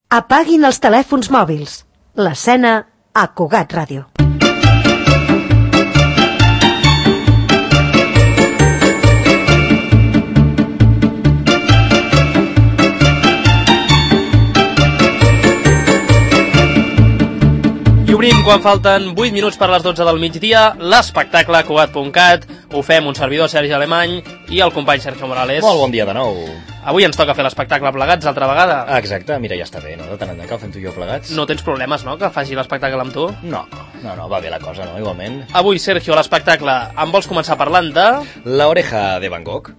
Apaguin els telèfons mòbils. L'escena a Cugat Ràdio. I obrim, quan falten 8 minuts per les 12 del migdia, l'espectacle Cugat.cat. Ho fem un servidor, Sergi Alemany, i el company Sergio Morales. Molt bon dia de nou. Avui ens toca fer l'espectacle plegats altra vegada. Exacte, mira, ja està bé, no? De tant en tant que el fem tu i jo plegats. No tens problemes, no?, que faci l'espectacle amb tu? No, va bé la cosa, no? Igualment. Avui, Sergio, l'espectacle, em vols començar parlant de... La oreja de Van Gogh.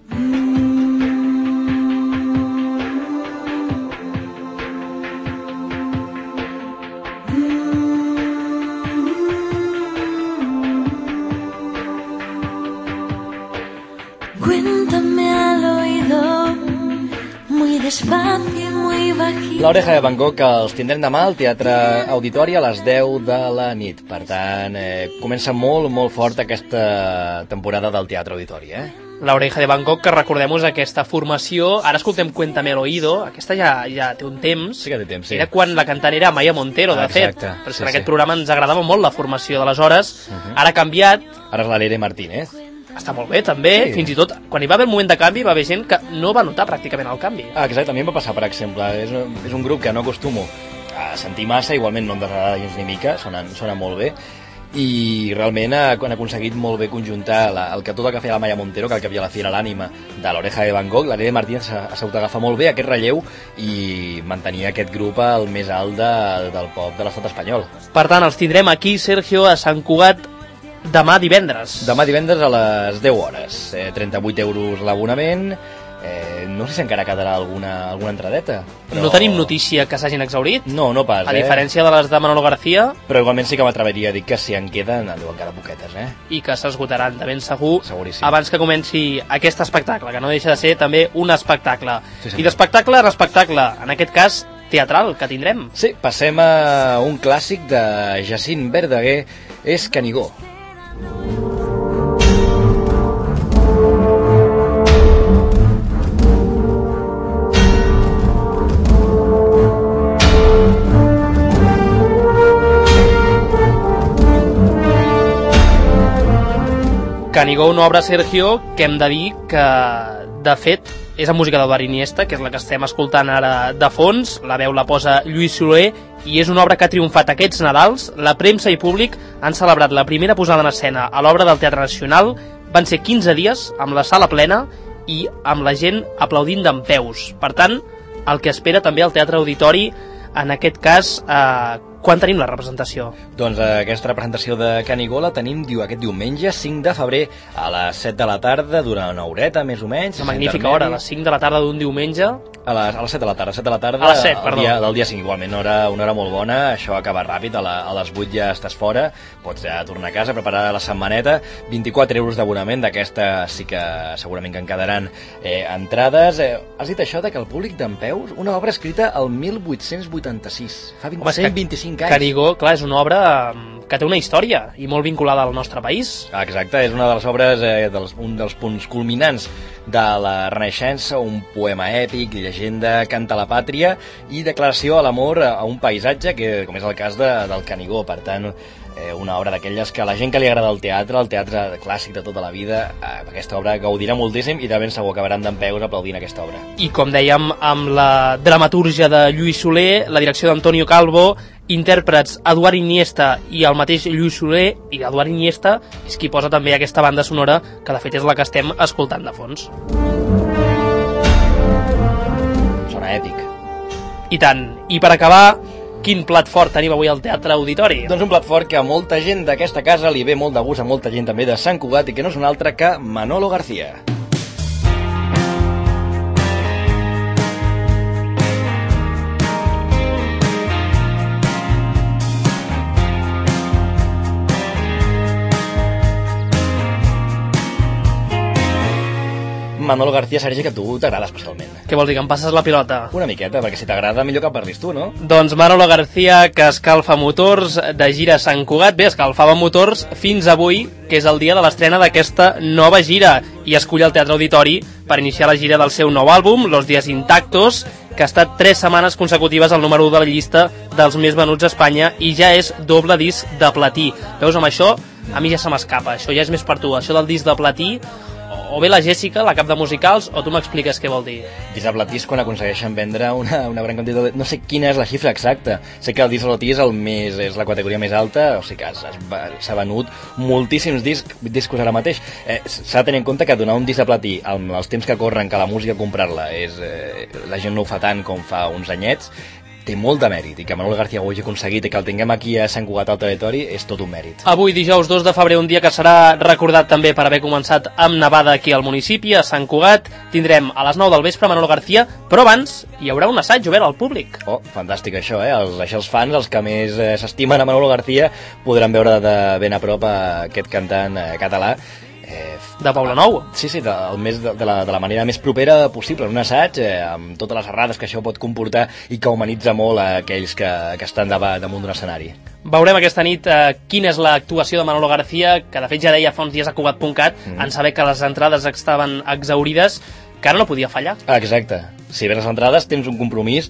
La oreja de Van Gogh, que els tindrem demà al Teatre Auditori a les 10 de la nit. Per tant, comença molt fort aquesta temporada del Teatre Auditori, La oreja de Van Gogh, que recordem-vos aquesta formació. Ara escoltem Cuéntame al oído. Aquesta ja té un temps. Sí que té temps, sí. Era quan la cantant era Maya Montero, de fet. Però sí, en aquest programa ens agradava molt la formació d'aleshores. Ara ha canviat. Ara és la Lere Martínez. Està molt bé, també. Sí. Fins i tot, quan hi va haver el moment de canvi, va haver gent que no va notar pràcticament el canvi. Exacte, a mi em va passar, per exemple. És un grup que no acostumo a sentir massa, igualment no em desagrada gens ni mica, sona molt bé, i realment han aconseguit molt bé conjuntar el que tot el que feia la Maya Montero, que al cap i a la fi era l'ànima de l'oreja de Van Gogh. La Lere Martínez s'ha sabut agafar molt bé aquest relleu i mantenir aquest grup al més alt del pop de l'estat espanyol. Per tant, els tindrem aquí, Sergio, a Sant Cugat, demà divendres. Demà divendres a les 10 hores. 38 euros l'abonament. No sé si encara quedarà alguna entradeta. Però... No tenim notícia que s'hagin exhaurit? No pas. A diferència de les de Manolo García. Però igualment sí que m'atreveria a dir que si en queden, en diuen encara poquetes, I que s'esgotaran de ben segur. Seguríssim. Abans que comenci aquest espectacle, que no deixa de ser també un espectacle. Sí, I d'espectacle en espectacle, en aquest cas teatral, que tindrem. Sí, passem a un clàssic de Jacint Verdaguer, és Canigó. Canigó, una obra, Sergio, que hem de dir que, de fet, és la música d'Eduard Iniesta, que és la que estem escoltant ara de fons. La veu la posa Lluís Soler, i és una obra que ha triomfat aquests Nadals. La premsa i públic han celebrat la primera posada en escena a l'obra del Teatre Nacional. Van ser 15 dies, amb la sala plena i amb la gent aplaudint dempeus. Per tant, el que espera també el Teatre Auditori, en aquest cas, quan tenim la representació? Doncs aquesta representació de Canigó la tenim aquest diumenge, 5 de febrer, a les 7 de la tarda, durant una horeta, més o menys. Una magnífica hora, a les 5 de la tarda d'un diumenge. A les 7 de la tarda, a les 7, perdó. Del dia 5, igualment, una hora molt bona. Això acaba ràpid, a les 8 ja estàs fora, pots ja tornar a casa, preparar la setmaneta. 24 euros d'abonament, d'aquesta sí que segurament que en quedaran entrades. Has dit això de que el públic dempeus, una obra escrita el 1886, fa 125 anys. Canigó, clar, és una obra que té una història i molt vinculada al nostre país. Exacte, és una de les obres, un dels punts culminants de la Renaixença, un poema èpic, llegenda, canta a la pàtria i declaració a l'amor a un paisatge, com és el cas del Canigó. Per tant, una obra d'aquelles que a la gent que li agrada el teatre clàssic de tota la vida, aquesta obra gaudirà moltíssim i de ben segur acabaran dempeus aplaudint aquesta obra. I com dèiem, amb la dramatúrgia de Lluís Soler, la direcció d'Antonio Calvo, intèrprets Eduard Iniesta i el mateix Lluís Soler, i Eduard Iniesta és qui posa també aquesta banda sonora, que de fet és la que estem escoltant de fons. Sona èpic. I tant. I per acabar, quin plat fort tenim avui al Teatre Auditori? Doncs un plat fort que a molta gent d'aquesta casa li ve molt de gust, a molta gent també de Sant Cugat, i que no és un altre que Manolo García. Manolo García, Sergi, que a tu t'agrada especialment. Què vol dir, que em passes la pilota? Una miqueta, perquè si t'agrada millor que parlis tu, no? Doncs Manolo García, que escalfa motors de gira a Sant Cugat. Bé, escalfava motors fins avui, que és el dia de l'estrena d'aquesta nova gira, i escull el Teatre Auditori per iniciar la gira del seu nou àlbum, Los Días Intactos, que ha estat 3 setmanes consecutives al número 1 de la llista dels més venuts a Espanya i ja és doble disc de platí. Veus, amb això a mi ja se m'escapa, això ja és més per tu, això del disc de platí, o bé la Jèssica, la cap de musicals, o tu m'expliques què vol dir. Disc de platí és quan aconsegueixen vendre una gran quantitat de... No sé quina és la xifra exacta. Sé que el disc de platí és la categoria més alta, o sigui que s'ha venut moltíssims discos ara mateix. S'ha de tenir en compte que donar un disc de platí amb els temps que corren, que la música comprar-la la gent no ho fa tant com fa uns anyets, té molt de mèrit, i que Manolo García ho hagi aconseguit i que el tinguem aquí a Sant Cugat al Territori és tot un mèrit. Avui, dijous 2 de febrer, un dia que serà recordat també per haver començat amb nevada aquí al municipi, a Sant Cugat, tindrem a les 9 del vespre Manolo García, però abans hi haurà un assaig obert al públic. Oh, fantàstic això, Això els fans, els que més s'estimen a Manolo García, podran veure de ben a prop aquest cantant català de Poblenou. Sí, de la manera més propera possible, un assaig amb totes les errades que això pot comportar i que humanitza molt aquells que estan damunt d'un escenari. Veurem aquesta nit quina és l'actuació de Manolo García, que de fet ja deia fa uns dies a Cugat.cat, en saber que les entrades estaven exaurides, que ara no podia fallar. Exacte. Si ves les entrades tens un compromís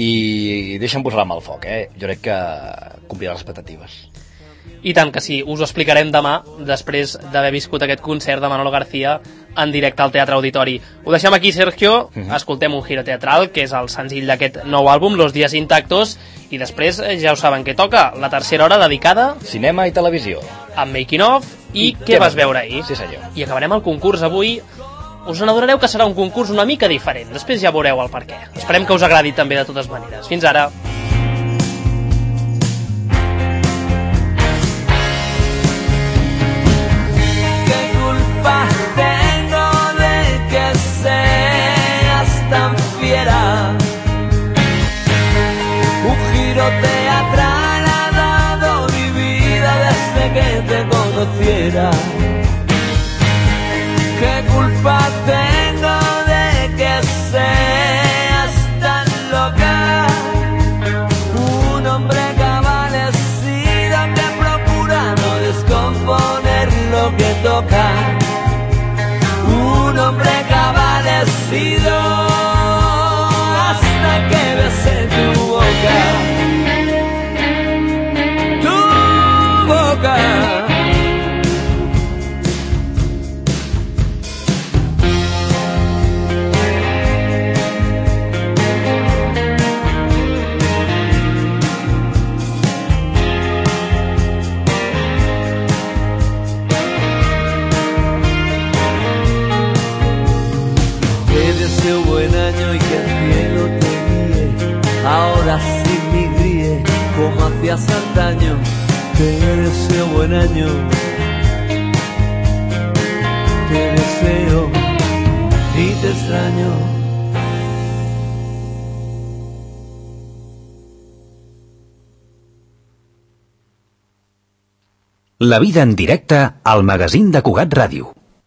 i deixa'm posar la mà al foc, Jo crec que complirà les expectatives. I tant que sí, us ho explicarem demà, després d'haver viscut aquest concert de Manolo García en directe al Teatre Auditori. Ho deixem aquí, Sergio, escoltem un giro teatral, que és el senzill d'aquest nou àlbum, Los Días Intactos, i després ja ho saben què toca, la tercera hora dedicada... Cinema i televisió. Amb Making Of i Què vas veure ahir? Sí, senyor. I acabarem el concurs avui. Us n'adonareu que serà un concurs una mica diferent, després ja veureu el per què. Esperem que us agradi també de totes maneres. Fins ara. Tengo de que seas tan fiera. Un giro teatral ha dado mi vida desde que te conociera. ¿Qué culpa tengo de que seas tan loca? Un hombre cabalecido que procura no descomponer lo que toca. Un hombre cabalecido hasta que bese tu boca. Tu boca. Buen año y que el cielo te guíe, ahora sí me ríe como hacías antaño. Te deseo buen año, te deseo y te extraño. La vida en directe al magazín de Cugat Ràdio.